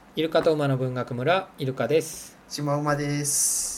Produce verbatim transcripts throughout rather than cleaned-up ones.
イルカと馬の文学村、イルカです。 シマウマです。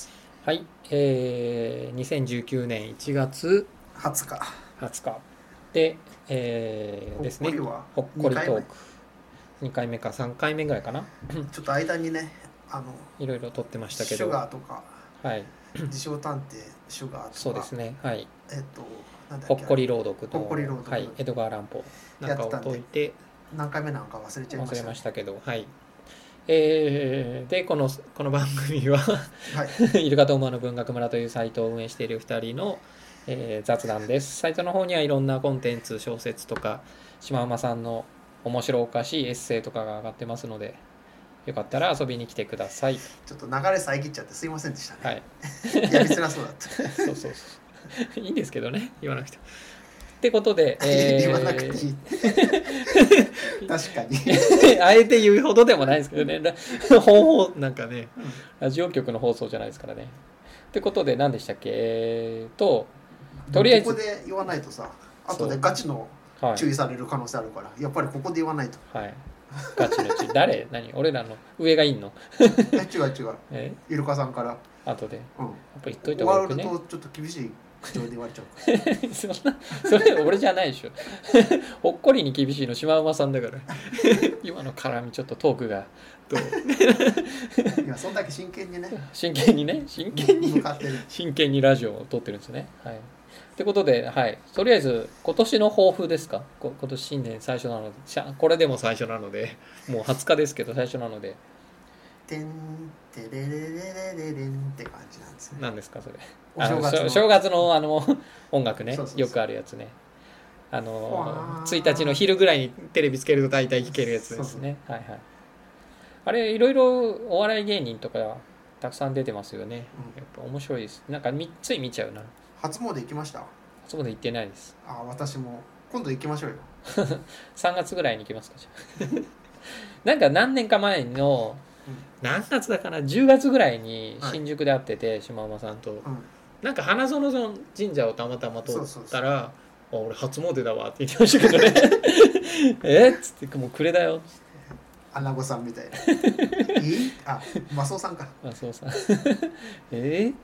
はい、えー、にせんじゅうきゅうねんいちがつはつかはつかで、えー、ですね、ほっこりトークにかいめかさんかいめぐらいかなちょっと間にね、あのいろいろ撮ってましたけど、 シュガーとか、 はい、 自称探偵シュガーとか、 そうですね、はい、 えっとなんだっけ、 ほっこり朗読と、 ほっこり朗読、 はい、エドガー・ランポーなんかを解いて、 何回目なんか忘れちゃいました、ね、 忘れましたけど、はい。えー、でこのこの番組は、はい、イルカと馬の文学村というサイトを運営しているふたりの、えー、雑談です。サイトの方にはいろんなコンテンツ、小説とかシマウマさんの面白おかしいエッセイとかが上がってますので、よかったら遊びに来てください。 ちょっと流れ遮っちゃってすいませんでしたね。 はい、 やりづらそうだったそうそうそういいんですけどね、言わなくても。ってことで、 えー、言わなくていい確かにあえて言うほどでもないですけどね、本放なんかね、ラジオ局の放送じゃないですからね。ってことで何でしたっけ、えーととりあえずここで言わないとさ、後でガチの注意される可能性あるから、はい、やっぱりここで言わないと。 はいガチの注意誰何俺らの上がいんのえ違う違うえイルカさんから後で、 うん、やっぱ言っといた方がよくね。 終わるとちょっと厳しい口調で言われちゃうそんなそれ俺じゃないでしょほっこりに厳しいのシマウマさんだから今の絡みちょっとトークがどういやそんだけ真剣にね真剣にね真剣に真剣にラジオを撮ってるんですね。はいってことで、はい、とりあえず今年の抱負ですか。今年新年最初なので、これでも最初なので、もうはつかですけど最初なので、 てんてれれれれれれんって感じなんですね。 何ですかそれ。 お正月の正月のあの音楽ね。そうそうそうよくあるやつね。あのついたちの昼ぐらいにテレビつけると大体聴けるやつですね。そうそうはいはい。あれいろいろお笑い芸人とかたくさん出てますよね。うん、やっぱ面白いです。なんかつい見ちゃうな。 初詣行きました？ 初詣行ってないです。 あ、私も今度行きましょうよ。 さんがつぐらいに行きますかじゃあ。なんか何年か前の、うん、何月だかなじゅうがつぐらいに新宿で会ってて、はい、島間さんと、うん、なんか花園神社をたまたま通ったら「あ俺初詣だわ」って言ってましたけどねえっつってもう暮れだよっつって穴子さんみたいなえあマスオさんかマスオさんえ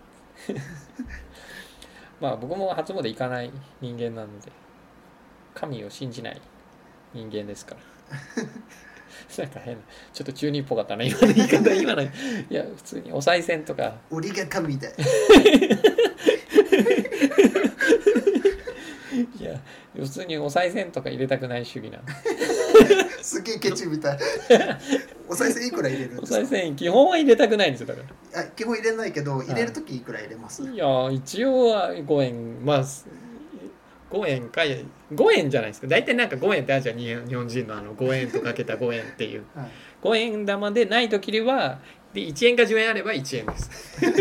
まあ僕も初詣行かない人間なので神を信じない人間ですからなんか変なちょっと中二っぽかったな今の言い方今のいや普通にお賽銭とか俺が神だいや普通にお賽銭とか入れたくない主義なんすげえケチみたいお賽銭いくら入れるんですか？ お賽銭基本は入れたくないんですよだから。あ基本入れないけど入れるときいくら入れます？ いや一応はごえんまあごえんかごえんじゃないですか。大体なんかごえんってあるじゃん日本人のあのごえんとかけたごえんっていう、はい、ごえん玉でない時にはでいちえんかじゅうえんあればいちえんです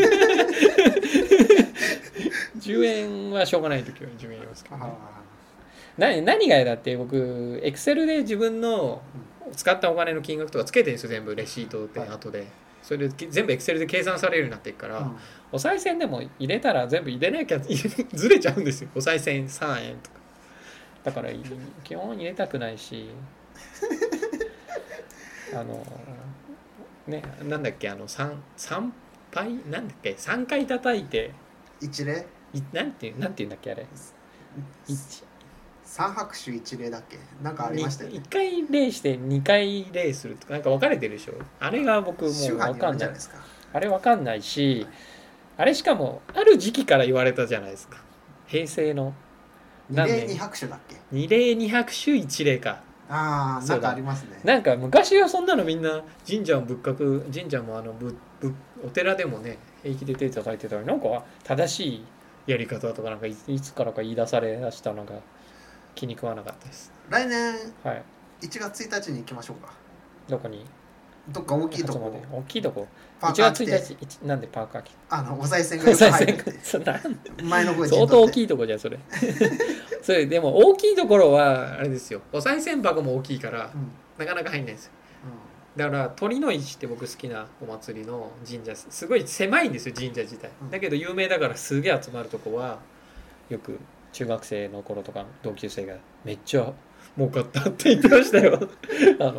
じゅうえんはしょうがない時はじゅうえん入れますけど、ね、何, 何が嫌だって僕エクセルで自分の使ったお金の金額とかつけてるんですよ全部レシートで後で、はい、それで全部エクセルで計算されるようになっていくから、うん、お賽銭でも入れたら全部入れなきゃずれちゃうんですよ。お賽銭さんえんとかだから基本入れたくないしあのねなんだっけあの 3, 3杯なんだっけさんかい叩いて一礼なんてなんていうんだっけあれ三拍手一礼だっけなんかありましたよね。 いっかい礼してにかい礼するとかなんか分かれてるでしょ。あれが僕もう分かんない。あれ分かんないし、あれしかもある時期から言われたじゃないですか。平成の二礼二拍手だっけ？ 二礼二拍手一礼か。 ああなんかありますね。 なんか昔はそんなのみんな神社も仏閣神社もあのぶぶお寺でもね平気で手叩いてたのになんか正しいやり方とかなんかいつからか言い出されだしたのが気に食わなかったです。 来年いちがつついたちに行きましょうか。 どこに？ どっか大きいとこ。 大きいとこ。いちがつついたちなんでパーカー来て？ あのお賽銭がよく入るって。前の方に相当大きいとこじゃんそれ。それでも大きいところはあれですよ。お賽銭箱も大きいから、うん、なかなか入んないんですよ。うん、だから鳥の市って僕好きなお祭りの神社すごい狭いんですよ神社自体。だけど有名だからすげえ集まるとこはよく。中学生の頃とか同級生がめっちゃ儲かったって言ってましたよあの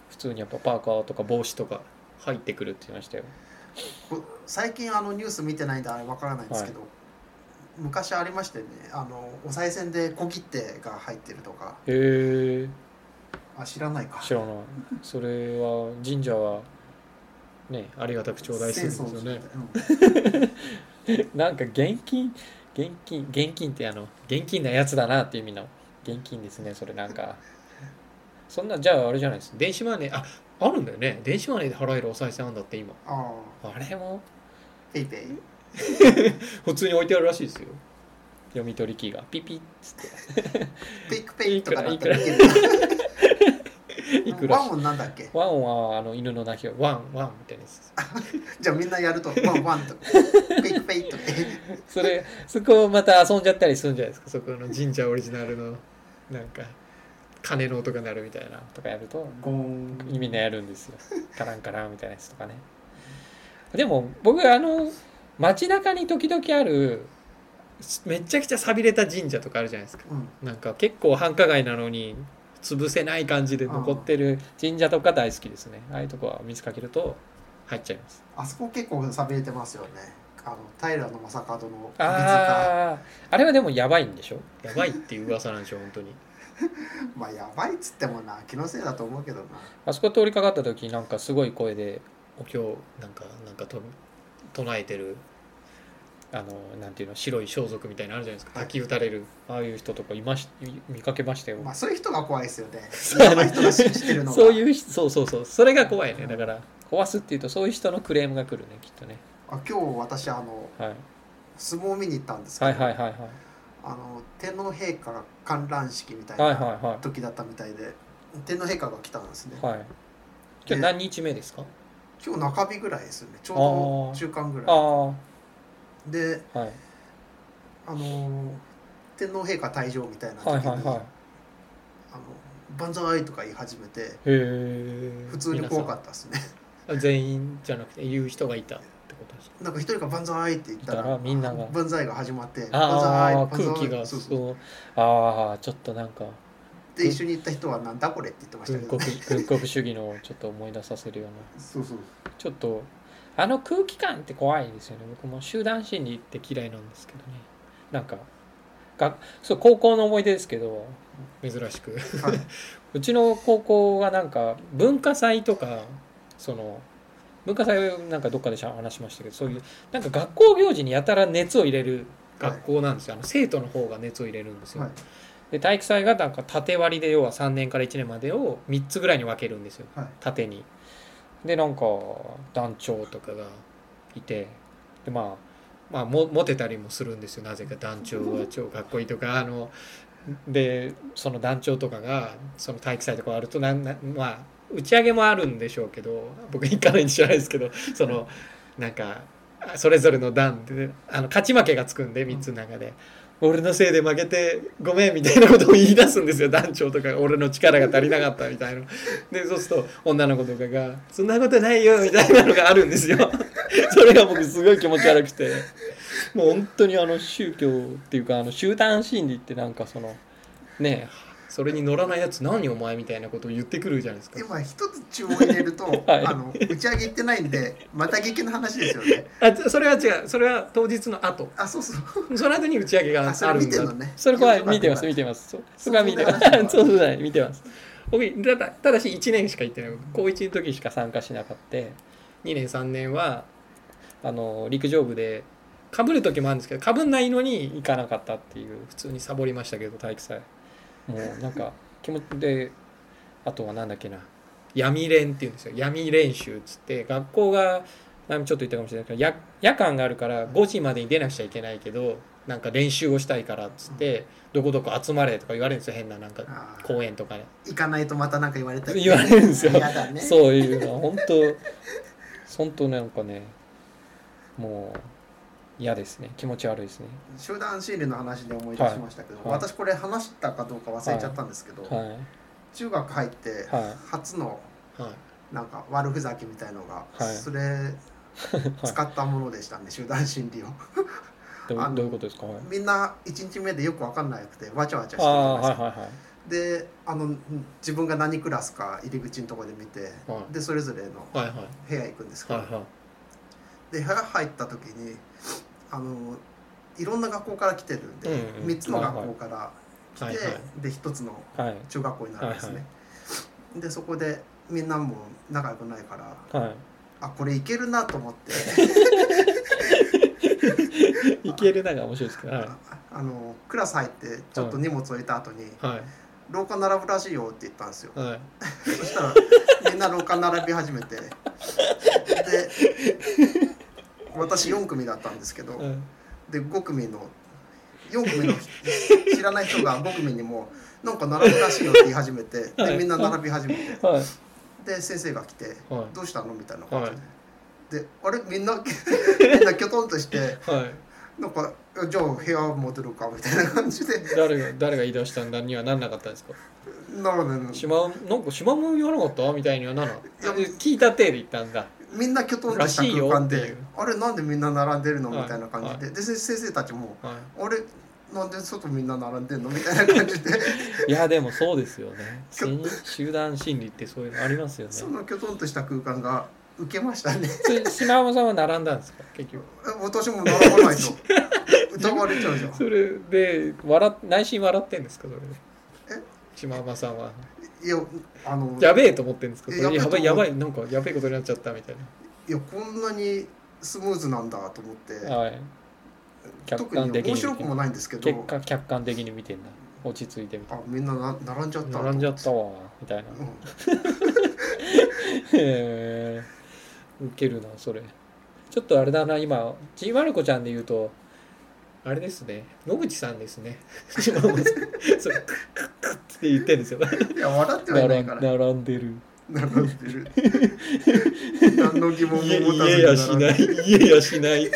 普通にやっぱパーカーとか帽子とか入ってくるって言いましたよ。 最近あのニュース見てないんであれわからないんですけど、はい、昔ありましたよね、あのお賽銭で小切手が入ってるとか。 へえ。 あ、知らないか。 知らない。それは神社はね、ありがたく頂戴するんですよね、うん、なんか現金現金現金ってあの現金なやつだなっていう意味の現金ですね。それなんかそんな、じゃああれじゃないです。電子マネー、あ、あるんだよね。電子マネーで払えるお賽銭あんだって今。 ああれもペイペイ普通に置いてあるらしいですよ。読み取り機がピピッつってペイクペイとかだったらいけるいくらワンオンなんだっけ。 ワンはあの犬の鳴き声ワンワンみたいなやつじゃあみんなやるとワンワンとかペイクペイとかそれそこをまた遊んじゃったりするんじゃないですか。そこの神社オリジナルのなんか鐘の音が鳴るみたいなとかやるとゴーン意味のやるんですよ。カランカランみたいなやつとかね。でも僕あの街中に時々あるめちゃくちゃ寂れた神社とかあるじゃないですか、うん、なんか結構繁華街なのに潰せない感じで残ってる神社とか大好きですね。ああいうとこは水かけると入っちゃいます。 あそこ結構寂れてますよね。あの平野正門のあああれはでもやばいんでしょ。やばいっていう噂なんでしょ本当にまあやばいっつってもな気のせいだと思うけどな。 あそこ通りかかった時なんかすごい声でお経なんかなんかと唱えてるあのなんていうの白い装束みたいなのあるじゃないですか、滝打たれるああいう人とかいまし見かけましたよ。 まあそういう人が怖いですよね。やばい人が信じてるのがそういうそうそうそうそれが怖いね。だから壊すっていうとそういう人のクレームが来るねきっとね。 あ今日私あの、はい、相撲見に行ったんですけど、 はいはいはいはい、 あの天皇陛下が観覧式みたいな時だったみたいで、はいはいはい、天皇陛下が来たんですね、はい、 今日何日目ですか。 今日中日ぐらいですよね。ちょうど中間ぐらいあで、 はい、 あの天皇陛下退場みたいな時に、はいはいはい、あの万歳とか言い始めてへ普通に怖かったですね。 全員じゃなくて言う人がいたってことですか。 なんか一人が万歳って言ったら、 らみんなが万歳が始まってあ空気がそうそうああちょっとなんかで一緒に行った人はなんだこれって言ってましたけど、ね、 軍国主義のちょっと思い出させるようなそうそうちょっとあの空気感って怖いですよね。僕も集団心理って嫌いなんですけどね。なんかがそう高校の思い出ですけど珍しく、はい、うちの高校がなんか文化祭とかその文化祭をなんかどっかで話しましたけどそういうなんか学校行事にやたら熱を入れる学校なんですよ、はい、あの生徒の方が熱を入れるんですよ、はい、で体育祭がなんか縦割りで要はさんねんからいちねんまでをみっつぐらいに分けるんですよ、はい、縦に。でなんか団長とかがいてでまあまあもモテたりもするんですよ。なぜか団長は超かっこいいとかあのでその団長とかがその体育祭とかあるとなんなまあ打ち上げもあるんでしょうけど僕行かないんじゃないですけどそのなんかそれぞれの団であの勝ち負けがつくんでみっつの中で俺のせいで負けてごめんみたいなことを言い出すんですよ団長とかが。俺の力が足りなかったみたいなでそうすると女の子とかがそんなことないよみたいなのがあるんですよそれが僕すごい気持ち悪くてもう本当にあの宗教っていうかあの集団心理ってなんかそのねえそれに乗らないやつ何お前みたいなことを言ってくるじゃないですか。 今一つ注文入れると、はい、あの打ち上げ行ってないんでまた劇の話ですよね。 あそれは違うそれは当日の後あそうそうその後に打ち上げがあるんだ。 それ見てるのね。 それは見てます見てますそそこは見てますそうそうだ見てます僕ただただしいちねんしか行ってない。高いちの時しか参加しなかったにねんさんねんはあの陸上部でかぶる時もあるんですけどかぶんないのに行かなかったっていう普通にサボりましたけど体育祭もうなんか気持ちであとはなんだっけな闇練っていうんですよ。闇練習っつって学校が前もちょっと言ったかもしれないけど 夜, 夜間があるからごじまでに出なくちゃいけないけどなんか練習をしたいからっつってどこどこ集まれとか言われるんですよ。変ななんか公園とかで、ね、 行かないとまたなんか言われたり言われるんですよ、 ね、 そういうの本当本当なんかねもう嫌ですね。気持ち悪いですね。 集団心理の話で思い出しましたけど、はい、私これ話したかどうか忘れちゃったんですけど、はい、中学入って初のなんか悪ふざけみたいのが、はい、それ使ったものでしたね、はい、集団心理をど, どういうことですか。 みんないちにちめでよく分かんなくてわちゃわちゃしてるんですよ、はいはいはい、 であの自分が何クラスか入り口のところで見て、はい、でそれぞれの部屋行くんですけど、はいはい、で部屋入った時にあのいろんな学校から来てるんで、うんうん、みっつの学校から来て、はいはい、でひとつの中学校になるんですね、はいはい、でそこでみんなも仲良くないから、はい、あこれいけるなと思っていけるなが面白いですけど、はい、 あのクラス入ってちょっと荷物置いた後に、はい、廊下並ぶらしいよって言ったんですよ、はい、そしたらみんな廊下並び始めてで私よん組だったんですけど、はい、でご組のよん組の知らない人がご組にもなんか並ぶらしいよって言い始めて、はい、でみんな並び始めて、はい、で先生が来て、はい、どうしたのみたいな感じで、はい、であれみんなみんなきょとんとして、はい、なんかじゃあ部屋戻るかみたいな感じで誰が誰が言い出したんだにはなんなかったんですか。 なるほど、 しまなんかしまも言わなかったみたいにはなら聞いた体で言ったんだ。 みんなきょとんとした空間であれなんでみんな並んでるのみたいな感じで、はいはい、で先生たちも、はい、あれなんで外みんな並んでんのみたいな感じでいやでもそうですよね集団心理ってそういうのありますよね。 そのきょとんとした空間が受けましたね島山さんは並んだんですか結局。 私も並ばないと疑われちゃうじゃん。 それで笑内心笑ってんですかそれで。え島山さんはいやあのやべえと思ってるんですか。やばいやばいなんかやべえことになっちゃったみたいな。 いやこんなにスムーズなんだと思って、はい、 客観的に面白くもないんですけど結果客観的に見てんだ。落ち着いてみた。 あみんなな並んじゃった並んじゃったわみたいな、うん、へえウケるなそれ。ちょっとあれだな今ちいまる子ちゃんで言うとあれですね野口さんですねそれクックックッって言ってるんですよ。 いや笑ってはいないから並んでる並んでる何の疑問も持たずに言えやしない言えやしない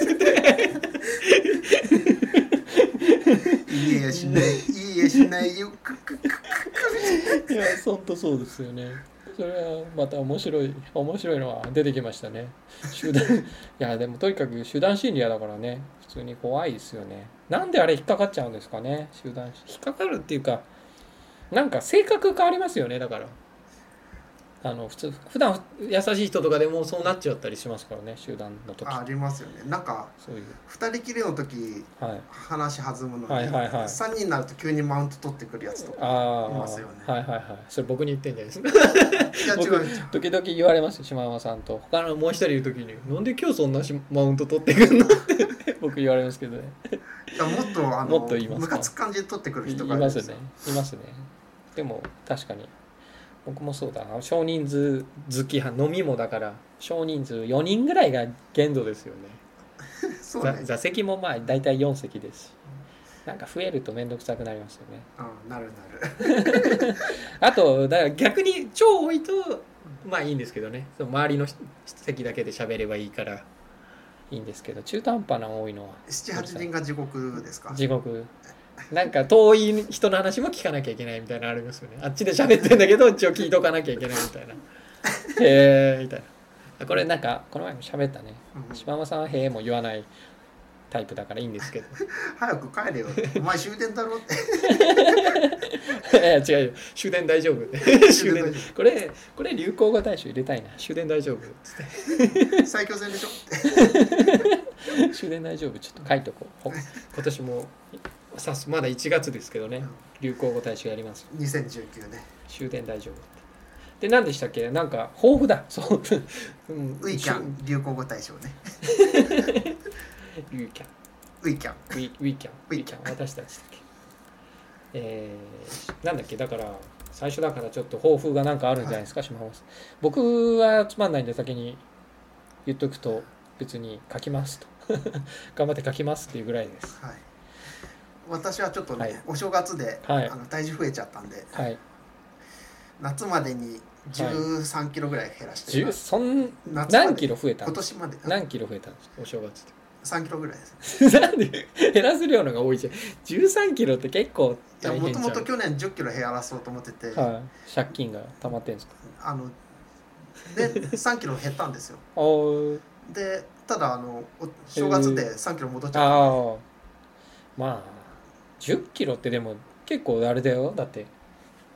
言えやしない言えやしないよクックックックいやほんとそうですよね。それはまた面白い面白いのは出てきましたね。集団いやでもとにかく集団心理やだからね普通に怖いですよね。なんであれ引っかかっちゃうんですかね。集団引っかかるっていうかなんか性格変わりますよね。だからあの普通普段優しい人とかでもそうなっちゃったりしますからね集団の時。 あ, ありますよね。なんかそういうふたりきりの時、はい、話弾むのに、はいはいはい、さんにんになると急にマウント取ってくるやつとかいますよね。 はいはいはいそれ僕に言ってんじゃないですか。いや違う時々言われますよ島山さんと他のもう一人いる時になんで今日そんなマウント取ってくるのって僕言われますけどね。 いやもっとあのもっと言いますかムカつく感じで取ってくる人がいますねいますね。でも確かに僕もそうだな少人数好き派飲みもだから少人数よにんぐらいが限度ですよね。そうね座席もまあ大体よん席ですしなんか増えると面倒くさくなりますよね。 ああなるなるあとだから逆に超多いとまあいいんですけどねその周りの席だけで喋ればいいからいいんですけど中途半端な多いのはななはちにんが地獄ですか。 地獄なんか遠い人の話も聞かなきゃいけないみたいなのありますよね。あっちで喋ってんだけど一応聞いとかなきゃいけないみたいなへえみたいな。これなんかこの前も喋ったね、うん、島間さんはへえも言わないタイプだからいいんですけど早く帰れよお前終電だろっていや違うよ終電大丈夫終電これこれ流行語大賞入れたいな終電大丈夫っつって最強戦でしょ終電大丈夫ちょっと書いとこう今年もさすまだいちがつですけどね、うん、流行語大賞やりますにせんじゅうきゅうね終電大丈夫で何でしたっけなんか豊富だそう、 うん、ウィキャン流行語大賞ねウィキャンウィキャンウィウィキャンウィキャン私たちだっけえー、なんだっけだから最初だからちょっと抱負がなんかあるんじゃないですか、はい、島本さん。僕はつまんないんで先に言っとくと別に書きますと頑張って書きますっていうぐらいです、はい、 私はちょっとね、はい、お正月で、はい、あの体重増えちゃったんで、はい、夏までにじゅうさんキロぐらい減らしてます、 そん何キロ増えたんです今年まで何キロ増えたんですかお正月でさんキロぐらいですなんで減らす量のが多いじゃん。じゅうさんキロって結構大変じゃん。 もともと去年じゅっキロ減らそうと思ってて、 はい、借金が溜まってんですか。 あのでさんキロ減ったんですよでただあの正月でさんキロ戻っちゃった、えー、あまあじゅっキロってでも結構あれだよだって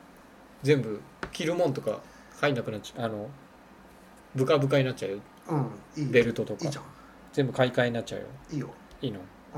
全部着るもんとか入んなくなっちゃう、あのブカブカになっちゃうよ、 うん、いいベルトとかいいじゃん、 全部買い替えになっちゃうよ。 いいよ、 いいの？ うん、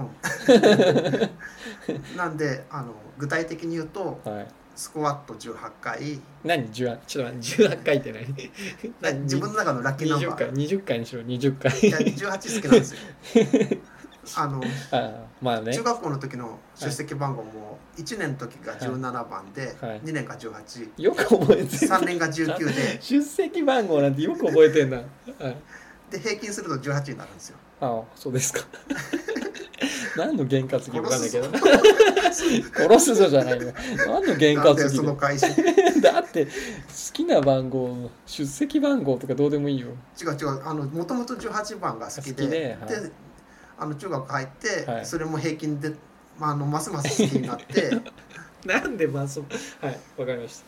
なんであの具体的に言うと、はい、スクワットじゅうはちかい。 何じゅうはち、ちょっと待ってじゅうはちかいって何？ 自分の中のラッキーナンバー。 にじゅっかいにじゅっかいにしろ、にじゅっかい。 いやじゅうはち好きなんですよ。あのあ、まあね、 中学校の時の出席番号もいちねんの時がじゅうななばんで、はい、にねんがじゅうはち、 よく覚えてる。 さんねんがじゅうきゅうで出席番号なんてよく覚えてんな、はい、 で平均するとじゅうはちになるんですよ。 ああ、そうですか。何の験担ぎか分かんないけどね。殺すぞじゃないよ。何の験担ぎで。その会社だって好きな番号、出席番号とかどうでもいいよ。 違う違う、あのもともとじゅうはちばんが好きで、好きで、はい、であの中学入って、はい、それも平均で、まあ、あのますます好きになって。 なんでますはいわかりました。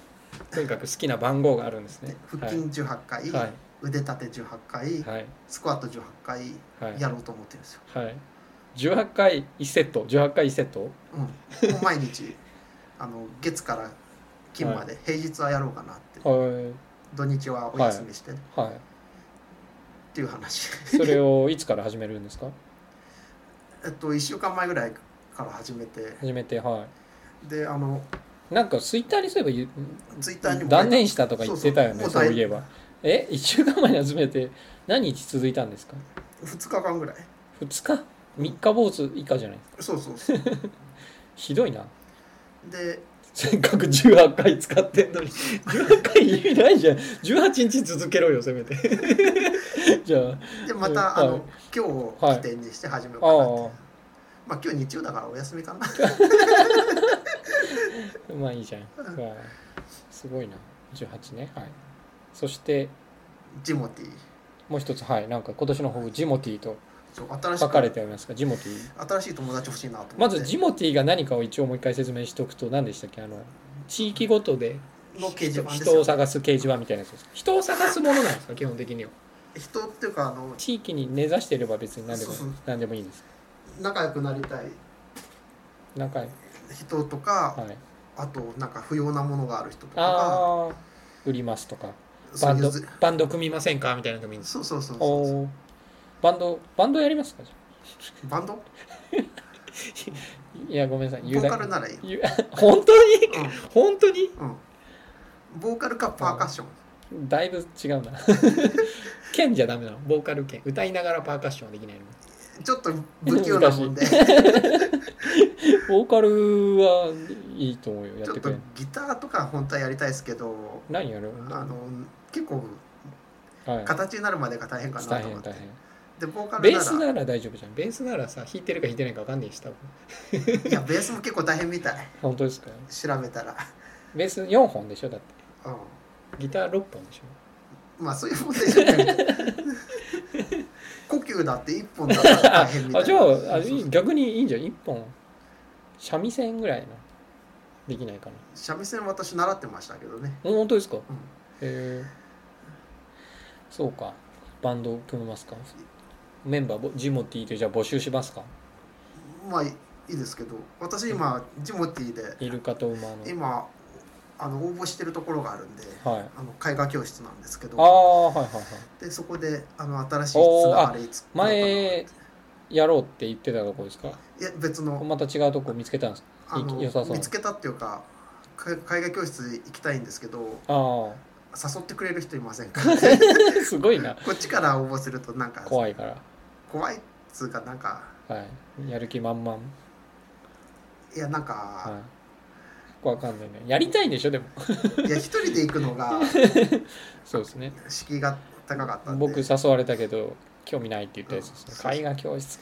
とにかく好きな番号があるんですね。 腹筋じゅうはちかい、はい、腕立てじゅうはちかい、はい、スクワットじゅうはちかいやろうと思ってるんですよ。はい、 じゅうはちかいいちセット、じゅうはちかいいちセット、 うん、もう毎日あの月から金まで平日はやろうかなって、はい、土日はお休みして、ね、はいはい、っていう話。 それをいつから始めるんですか？ えっといっしゅうかんまえぐらいから始めて始めて、はい、 であのなんかツイッターにそういえばツイッターにも断念したとか言ってたよね。 そうそう、そういえばえいっしゅうかんまえに始めて何日続いたんですか？ ふつかかんぐらい。 ふつかみっか坊主以下じゃないですか。そうそうそうひどいな。 でせっかくじゅうはちかい使ってんのにじゅうはちかい意味ないじゃん。じゅうはちにち続けろよせめて。じゃあでまた、はい、あの今日を起点にして始めようかなって、はい、まあ今日日曜だからお休みかな。 まあいいじゃん、すごいな。じゅうはちね、はい、そしてジモティーもう一つ、はい、なんか今年の抱負ジモティーと書かれてありますが、ジモティ新しい友達欲しいなと思って。 まずジモティーが何かを一応もう一回説明しておくと、何でしたっけ、あの地域ごとでの掲示板ですよ、ね、 人を探す掲示板みたいなやつです。人を探すものなんですか基本的には。 人っていうかあの地域に根ざしていれば別に何でも、そうそう何でもいいんです。 仲良くなりたい仲人とか、はい、あとなんか不要なものがある人とかが売りますとか、バンドバンド組みませんかみたいなのがいいんです。 そうそうそうそう。 バンドバンドやりますか？ バンドいやごめんなさい。 ボーカルならいい。 本当に、うん、本当に、 うん、ボーカルかパーカッション。だいぶ違うな。剣じゃダメなの？ボーカル剣。歌いながらパーカッションはできないの？ ちょっと不器用なもんで。 ボーカルはいいと思うよ。やってくれ。 ちょっとギターとか本当はやりたいですけど。 何やる？ あの結構、はい、形になるまでが大変かなと思って。大変大変。でボーカルベースなら大丈夫じゃん。ベースならさ、弾いてるか弾いてないか分かんないし多分。いやベースも結構大変みたい。 本当ですか？ 調べたら。 ベースよんほんでしょだって。うん。ギターろっぽんでしょ。まあそういうもんでしょうね。呼吸だっていっぽんだったら大変みたいな。あ、じゃあ、あ逆にいいんじゃん。いっぽん三味線ぐらいのできないかな。 三味線私習ってましたけどね。 本当ですか？うん、へえ。そうか。バンド組みますか？メンバージモティーでじゃあ募集しますか？ まあいいですけど、私今ジモティーでイルカと馬の今あの応募してるところがあるんで、はい、あの絵画教室なんですけど、 ああはいはいはい。 でそこであの新しいつながりつ前やろうって言ってたとこですか？ いや別のまた違うとこ見つけたんですか？ あの良さそう見つけたっていうか絵画教室行きたいんですけど、あ誘ってくれる人いませんか？ すごいな。 こっちから応募するとなんか怖いから怖いっつうかなんか、 はい、やる気満々。 いやなんか、 はい、わかんないね。やりたいんでしょでも。 いや一人で行くのがそうですね。 敷居が高かったんで。 僕誘われたけど興味ないって言ったやつですね。絵画教室か。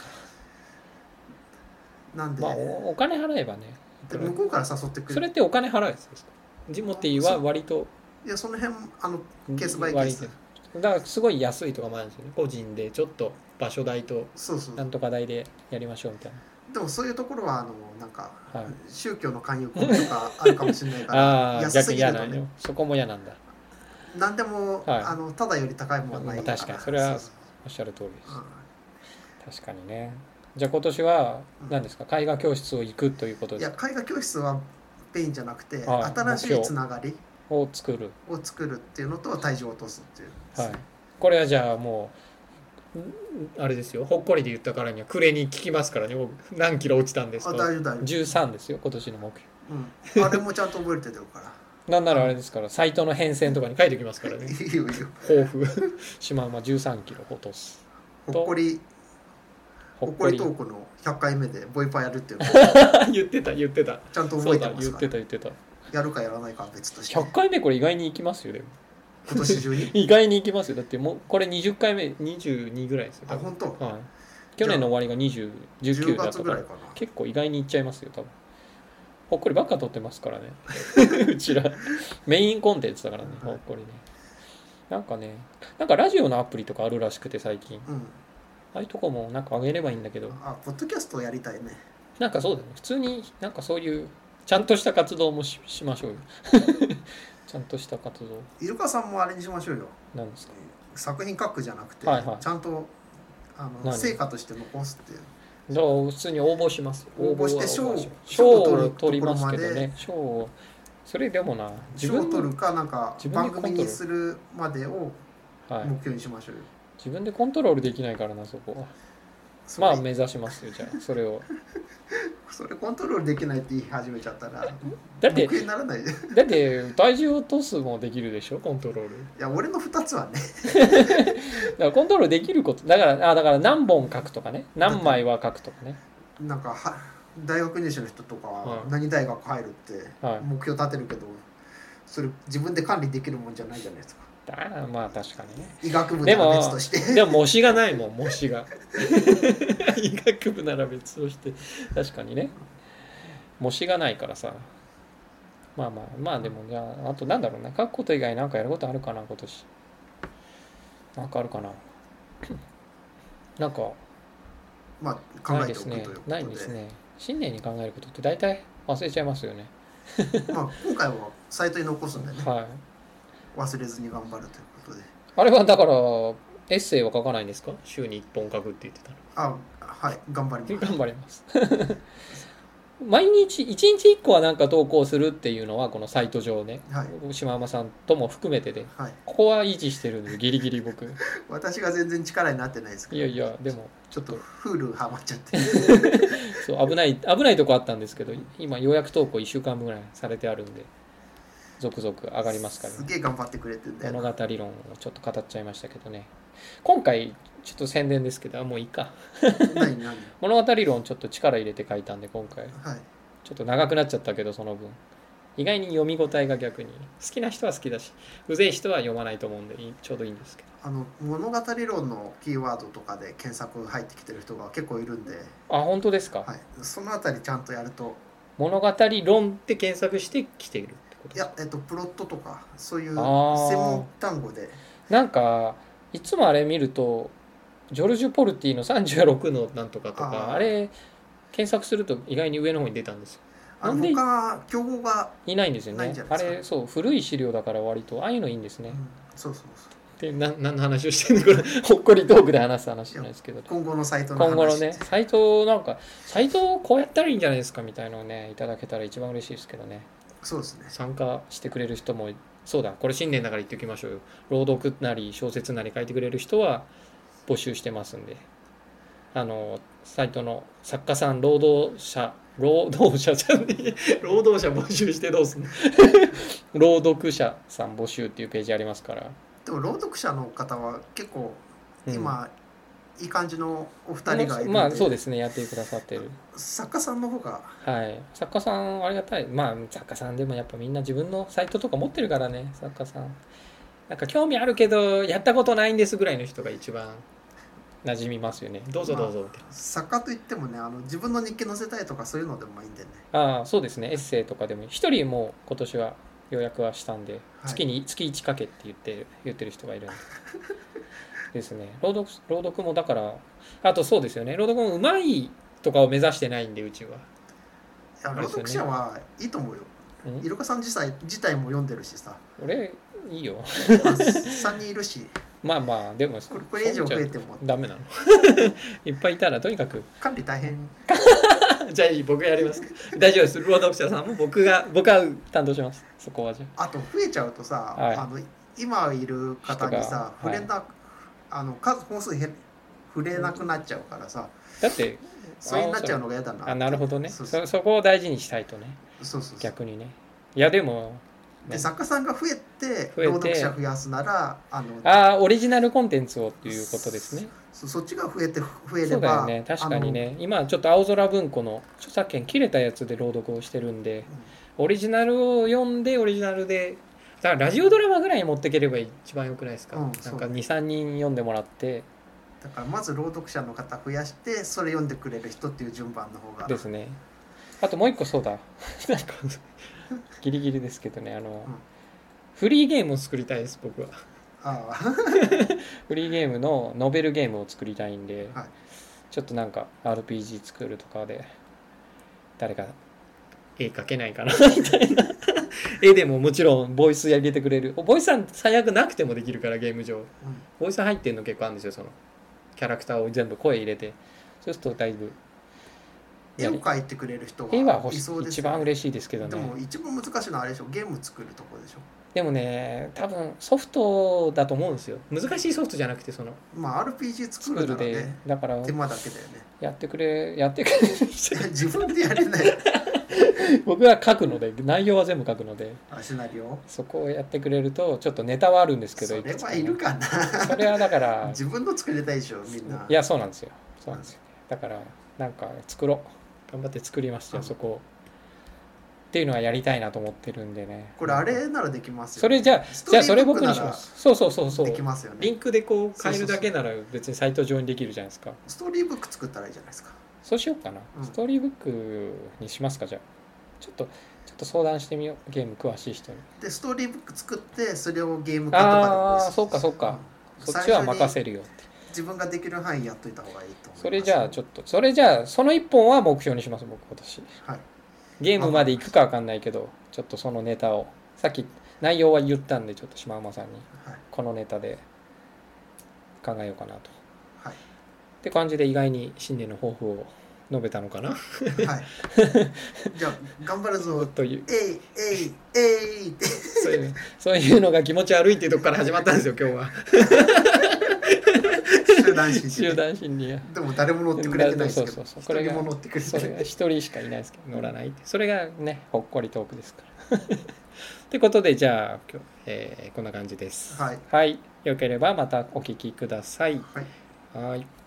なんで、 まあ、お, お金払えばね。 で向こうから誘ってくる。 それってお金払うやつですか？ジモティーは割といやその辺あのケースバイケースだからすごい安いとかもあるんですよね。個人でちょっと場所代となんとか代でやりましょうみたいな。 でもそういうところはあのなんか、はい、宗教の勧誘行為とかあるかもしれないから安すぎるとね。 なそこも嫌なんだ。 何でも、はい、あのただより高いものはないから。 確かにそれはおっしゃる通りです。うん、確かにね。じゃあ今年は何ですか、うん、絵画教室を行くということですか？ いや絵画教室はメインじゃなくて、はい、新しいつながり。 を作るを作るっていうのと体重を落とすっていう、 はい、これはじゃあもうあれですよ、ほっこりで言ったからには暮れに聞きますからね。僕何キロ落ちたんですか。 あ、大丈夫大丈夫。 じゅうさんですよ今年の目標、うん、あれもちゃんと覚えてるからなんならあれですからサイトの変遷とかに書いておきますからね。 いいよいいよ。 抱負シマウマじゅうさんキロ落とす。 ほっこりほっこりトークのひゃっかいめでボイパやるっていうの言ってた言ってた。 ちゃんと覚えてますから。 言ってた言ってた。 やるかやらないかは別として。 ひゃっかいめこれ意外に行きますよでも。 今年中に意外に行きますよ。だってもうこれにじゅっかいめにじゅうにぐらいですよ。 あ、本当。 はい。去年の終わりがにじゅう、じゅうきゅうだったから、 かな。 結構意外に行っちゃいますよ多分。ほっこりばっか撮ってますからねうちらメインコンテンツだからね、ほっこりね。なんかね、なんかラジオのアプリとかあるらしくて最近、うん、ああいうとこもなんか上げればいいんだけど。 あ、ポッドキャストをやりたいね。 なんかそうだね、普通になんかそういうちゃんとした活動も し, しましょうよちゃんとした活動。 イルカさんもあれにしましょうよ。 何ですか。 作品書くじゃなくて、 はいはい、 ちゃんとあの成果として残すっていう。 だから普通に応募します。 応募して賞を取りますけどね。賞をそれでもな、 自分を取るかなんか番組にするまでを目標にしましょうよ。はい、 自分でコントロールできないからなそこは。まあ目指しますよじゃあそれを。 それコントロールできないって言い始めちゃったらだって目標にならない。 だって体重を落とすもできるでしょコントロール。いや俺のふたつはねだからコントロールできることだからあだから何本書くとかね、何枚は書くとかね。 なんかは大学入試の人とかは何大学入るって目標立てるけど、それ自分で管理できるもんじゃないじゃないですか。 あまあ確かにね。 医学部なら別として。 でも模試がないもん模試が医学部なら別として確かにね模試がないからさ。まあまあまあでもじゃああとなんだろうね、書くこと以外なんかやることあるかな今年。なんかあるかななんかまあ考えておくということで。 ないですね。新年に考えることって大体忘れちゃいますよねまあ今回はサイトに残すんでね、 はい、 忘れずに頑張るということで。 あれはだからエッセイは書かないんですか。週にいっぽん書くって言ってたの。 あ、はい頑張ります。 頑張ります毎日いちにちいっこはなんか投稿するっていうのはこのサイト上ね、はい、島山さんとも含めてで、はい、ここは維持してるんでギリギリ僕私が全然力になってないですけど、 いやいやでもちょっとフールハマっちゃってそう危ない危ないとこあったんですけど、今予約投稿いっしゅうかんぐらいされてあるんで続々上がりますから、ね、 すげえ頑張ってくれてるんだよ。 物語理論をちょっと語っちゃいましたけどね。今回ちょっと宣伝ですけど、もういいか何何物語理論ちょっと力入れて書いたんで今回、はい、ちょっと長くなっちゃったけどその分意外に読み応えが逆に好きな人は好きだしうぜえ人は読まないと思うんでちょうどいいんですけど、 あの物語理論のキーワードとかで検索入ってきてる人が結構いるんで。 あ、本当ですか。 はい、そのあたりちゃんとやると。 物語論って検索してきているってことですか。 いや、えっと、プロットとかそういう専門単語で。 なんかいつもあれ見るとジョルジュ・ポルティのさんじゅうろくのなんとかとか あ, あれ検索すると意外に上の方に出たんですよ。 あの他競合がいないんですよね。あれそう古い資料だから割とああいうのいいんですね、うん、 そうそうそう。 でな何の話をしてるのこれほっこりトークで話す話じゃないですけど、 今後のサイトの話、 今後のねサイトなんかサイトをこうやったらいいんじゃないですかみたいなのをねいただけたら一番嬉しいですけどね。 そうですね。 参加してくれる人もそうだこれ新年だから言っておきましょうよ。朗読なり小説なり書いてくれる人は募集してますんで、あのサイトの作家さん労働者労働者じゃねえ労働者募集してどうすんの朗読者さん募集っていうページありますから。 でも朗読者の方は結構今、うん、いい感じのお二人がいるんで、 まあそうですねやってくださってる作家さんの方が、 はい作家さんありがたい。まあ作家さんでもやっぱみんな自分のサイトとか持ってるからね。作家さんなんか興味あるけどやったことないんですぐらいの人が一番馴染みますよね。どうぞどうぞ、 まあ、作家といってもねあの自分の日記載せたいとかそういうのでもいいんでね。 ああそうですねエッセイとかでも一人も今年は予約はしたんで、はい、月に月いちかけって言って言ってる人がいるんでですね。朗読朗読もだからあとそうですよね朗読もうまいとかを目指してないんでうちは。いや朗読者はいいと思うよ。イルカさん自体自体も読んでるしさ。 俺いいよまあ、さんにんいるしまあまあでもこれ以上増えてもダメなのいっぱいいたらとにかく管理大変じゃあいい、僕やります。大丈夫です。朗読者さんも僕が僕は担当します。そこはじゃあ。あと増えちゃうとさ、はい、あの今いる方にさ触れな、はい、あの数本数減触れなくなっちゃうからさ。 だってそれになっちゃうのが嫌だな。 あ、なるほどね。そ, そ, そこを大事にしたいとね。 そうそうそう、逆にね。いやでも。 で作家さんが増えて朗読者増やすならあのあオリジナルコンテンツをっていうことですね。 そ, そっちが増えて増えればそうだよね、確かにね。今ちょっと青空文庫の著作権切れたやつで朗読をしてるんで、うん、オリジナルを読んでオリジナルでだからラジオドラマぐらいに持っていければ一番よくないですか、うん、なんか に,さん 人読んでもらってだからまず朗読者の方増やしてそれ読んでくれる人っていう順番の方がですね。あともう一個そうだなんかギリギリですけどねあの、うんフリーゲームを作りたいです僕は。あフリーゲームのノベルゲームを作りたいんで、はい、ちょっとなんか アールピージー 作るとかで誰か絵描けないかなみたいな絵でももちろんボイス入れてくれるボイスは最悪なくてもできるからゲーム上、うん、ボイス入ってるの結構あるんですよそのキャラクターを全部声入れてそうするとだいぶ絵を描いてくれる人がいそうですよね。 一番嬉しいですけどね。 でも一番難しいのはあれでしょゲーム作るとこでしょ。 でもね多分ソフトだと思うんですよ。難しいソフトじゃなくてそのまあ アールピージー 作るからねでだから手間だけだよね。 やってくれやってくれ自分でやれない僕は書くので内容は全部書くのであシナリオそこをやってくれるとちょっとネタはあるんですけどそれはいるかなそれはだから自分の作りたいでしょみんな。 いやそうなんですよそうなんですよだからなんか作ろう頑張って作りますよ、うん、そこっていうのはやりたいなと思ってるんでね。 これあれならできますよ、ね、 それじゃあじゃあそれ僕にします。そうそうそうそうできますよね。 リンクでこう変えるだけなら別にサイト上にできるじゃないですか。 ストーリーブック作ったらいいじゃないですか。 そうしようかな、うん、ストーリーブックにしますか。じゃあちょっとちょっと相談してみようゲーム詳しい人に。 でストーリーブック作ってそれをゲーム化とかでもいいし。 ああそうかそうか、うん、そっちは任せるよって。 自分ができる範囲やっといた方がいいと思います。 それじゃあちょっとそれじゃあその一本は目標にします僕今年、はい、ゲームまで行くか分かんないけどちょっとそのネタをさっき内容は言ったんでちょっと島馬さんにこのネタで考えようかなと、はい、って感じで意外に新年の抱負を述べたのかな。はい。 じゃあ頑張るぞという。 えいえいえいってそういうそういうのが気持ち悪いっていうところから始まったんですよ今日は。 集団心理。 集団心理や。 でも誰も乗ってくれてないですけど。 そうそうそう。これがそれが一人しかいないですけど乗らないって。それがねほっこりトークですから。ってことでじゃあ今日、えー、こんな感じです。はい。はい。よければまたお聞きください。はい。はい。